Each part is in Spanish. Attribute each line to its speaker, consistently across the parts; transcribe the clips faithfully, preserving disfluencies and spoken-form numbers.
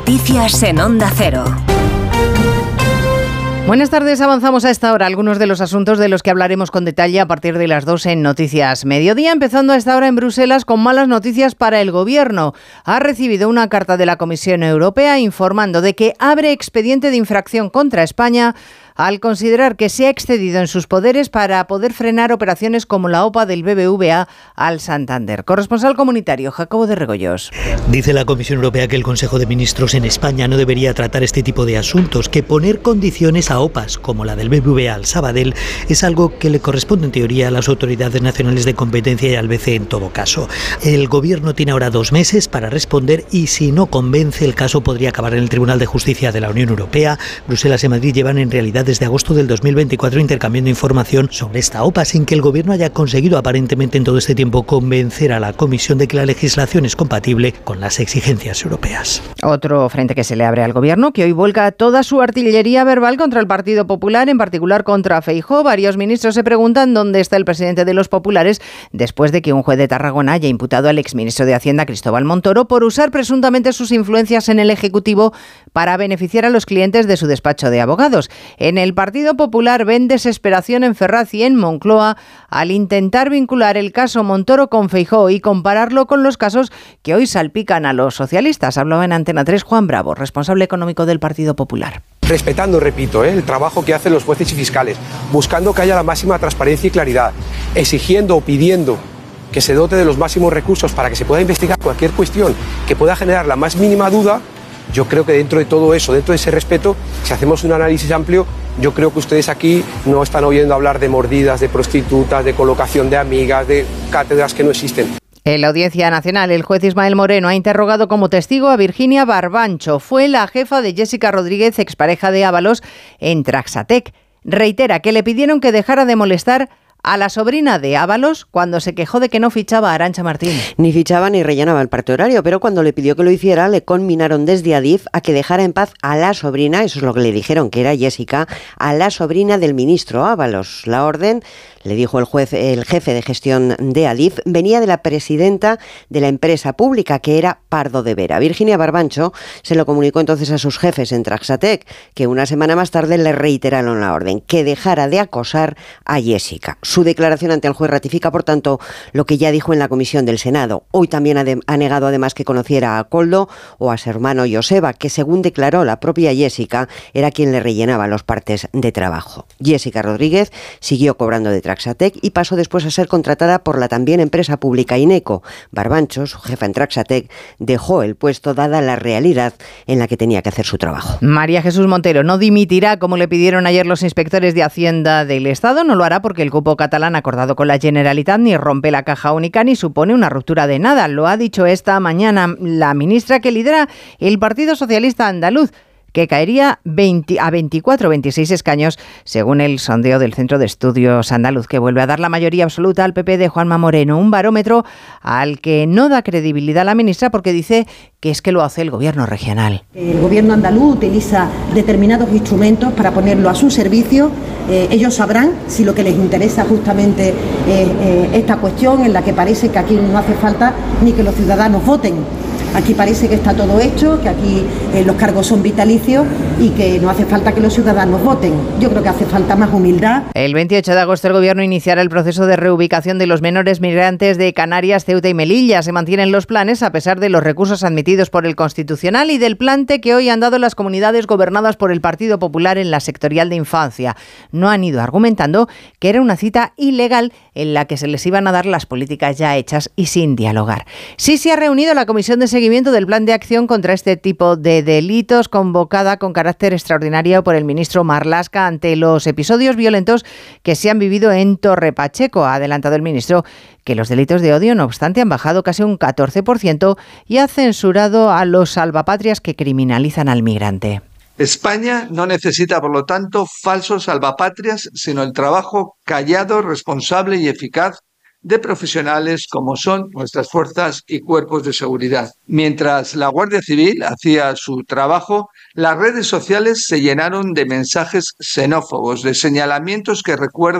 Speaker 1: Noticias en Onda Cero.
Speaker 2: Buenas tardes, avanzamos a esta hora algunos de los asuntos de los que hablaremos con detalle a partir de las dos en Noticias Mediodía, empezando a esta hora en Bruselas con malas noticias para el Gobierno. Ha recibido una carta de la Comisión Europea informando de que abre expediente de infracción contra España al considerar que se ha excedido en sus poderes para poder frenar operaciones como la OPA del B B V A al Santander. Corresponsal comunitario, Jacobo de Regoyos.
Speaker 3: Dice la Comisión Europea que el Consejo de Ministros en España no debería tratar este tipo de asuntos, que poner condiciones a OPAs como la del B B V A al Sabadell es algo que le corresponde en teoría a las autoridades nacionales de competencia y al B C E en todo caso. El Gobierno tiene ahora dos meses para responder y si no convence el caso podría acabar en el Tribunal de Justicia de la Unión Europea. Bruselas y Madrid llevan en realidad desde agosto del dos mil veinticuatro intercambiando información sobre esta OPA sin que el Gobierno haya conseguido aparentemente en todo este tiempo convencer a la Comisión de que la legislación es compatible con las exigencias europeas.
Speaker 2: Otro frente que se le abre al Gobierno, que hoy vuelca toda su artillería verbal contra el Partido Popular, en particular contra Feijóo. Varios ministros se preguntan dónde está el presidente de los populares después de que un juez de Tarragona haya imputado al exministro de Hacienda, Cristóbal Montoro, por usar presuntamente sus influencias en el Ejecutivo para beneficiar a los clientes de su despacho de abogados. En el Partido Popular ven desesperación en Ferraz y en Moncloa al intentar vincular el caso Montoro con Feijóo y compararlo con los casos que hoy salpican a los socialistas. Hablaba en Antena tres Juan Bravo, responsable económico del Partido Popular.
Speaker 4: Respetando, repito, ¿eh? el trabajo que hacen los jueces y fiscales, buscando que haya la máxima transparencia y claridad, exigiendo o pidiendo que se dote de los máximos recursos para que se pueda investigar cualquier cuestión que pueda generar la más mínima duda. Yo creo que dentro de todo eso, dentro de ese respeto, si hacemos un análisis amplio, yo creo que ustedes aquí no están oyendo hablar de mordidas, de prostitutas, de colocación de amigas, de cátedras que no existen.
Speaker 2: En la Audiencia Nacional, el juez Ismael Moreno ha interrogado como testigo a Virginia Barbancho. Fue la jefa de Jessica Rodríguez, expareja de Ábalos, en Traxatec. Reitera que le pidieron que dejara de molestar a la sobrina de Ábalos cuando se quejó de que no fichaba a Arantxa Martín.
Speaker 5: Ni fichaba ni rellenaba el parte horario, pero cuando le pidió que lo hiciera, le conminaron desde Adif a que dejara en paz a la sobrina, eso es lo que le dijeron, que era Jessica, a la sobrina del ministro Ábalos. La orden, le dijo el juez, el jefe de gestión de Adif, venía de la presidenta de la empresa pública, que era Pardo de Vera. Virginia Barbancho se lo comunicó entonces a sus jefes en Traxatec, que una semana más tarde le reiteraron la orden, que dejara de acosar a Jessica. Su declaración ante el juez ratifica, por tanto, lo que ya dijo en la comisión del Senado. Hoy también ha, de, ha negado además que conociera a Koldo o a su hermano Joseba, que según declaró la propia Jessica, era quien le rellenaba los partes de trabajo. Jessica Rodríguez siguió cobrando de Traxatec y pasó después a ser contratada por la también empresa pública Ineco. Barbancho, su jefa en Traxatec, dejó el puesto dada la realidad en la que tenía que hacer su trabajo.
Speaker 2: María Jesús Montero no dimitirá como le pidieron ayer los inspectores de Hacienda del Estado. No lo hará porque el cupo catalán acordado con la Generalitat ni rompe la caja única ni supone una ruptura de nada. Lo ha dicho esta mañana la ministra que lidera el Partido Socialista Andaluz, que caería veinte a veinticuatro o veintiséis escaños, según el sondeo del Centro de Estudios Andaluz, que vuelve a dar la mayoría absoluta al P P de Juanma Moreno, un barómetro al que no da credibilidad la ministra porque dice que es que lo hace el gobierno regional.
Speaker 6: El gobierno andaluz utiliza determinados instrumentos para ponerlo a su servicio. Eh, ellos sabrán si lo que les interesa justamente es eh, esta cuestión en la que parece que aquí no hace falta ni que los ciudadanos voten. Aquí parece que está todo hecho, que aquí eh, los cargos son vitalicios y que no hace falta que los ciudadanos voten. Yo creo que hace falta más humildad.
Speaker 2: El veintiocho de agosto el Gobierno iniciará el proceso de reubicación de los menores migrantes de Canarias, Ceuta y Melilla. Se mantienen los planes a pesar de los recursos admitidos por el Constitucional y del plante que hoy han dado las comunidades gobernadas por el Partido Popular en la sectorial de infancia. No han ido argumentando que era una cita ilegal en la que se les iban a dar las políticas ya hechas y sin dialogar. Sí se ha reunido la Comisión de Seguimiento del Plan de Acción contra este tipo de delitos, convocada con carácter extraordinario por el ministro Marlaska ante los episodios violentos que se han vivido en Torre Pacheco. Ha adelantado el ministro que los delitos de odio, no obstante, han bajado casi un catorce por ciento y ha censurado a los salvapatrias que criminalizan al migrante.
Speaker 7: España no necesita, por lo tanto, falsos salvapatrias, sino el trabajo callado, responsable y eficaz de profesionales como son nuestras fuerzas y cuerpos de seguridad. Mientras la Guardia Civil hacía su trabajo, las redes sociales se llenaron de mensajes xenófobos, de señalamientos que recuerdan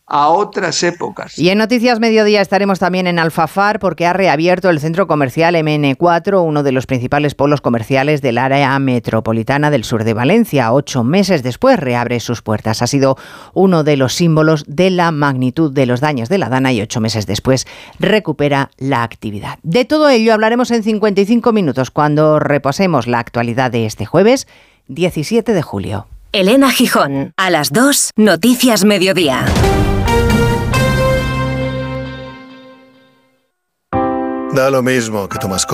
Speaker 7: a otras épocas.
Speaker 2: Y en Noticias Mediodía estaremos también en Alfafar porque ha reabierto el centro comercial eme ene cuatro, uno de los principales polos comerciales del área metropolitana del sur de Valencia. Ocho meses después reabre sus puertas. Ha sido uno de los símbolos de la magnitud de los daños de la Dana y ocho meses después recupera la actividad. De todo ello hablaremos en cincuenta y cinco minutos cuando repasemos la actualidad de este jueves diecisiete de julio.
Speaker 1: Elena Gijón, a las dos, Noticias Mediodía.
Speaker 8: Da lo mismo que tu mascota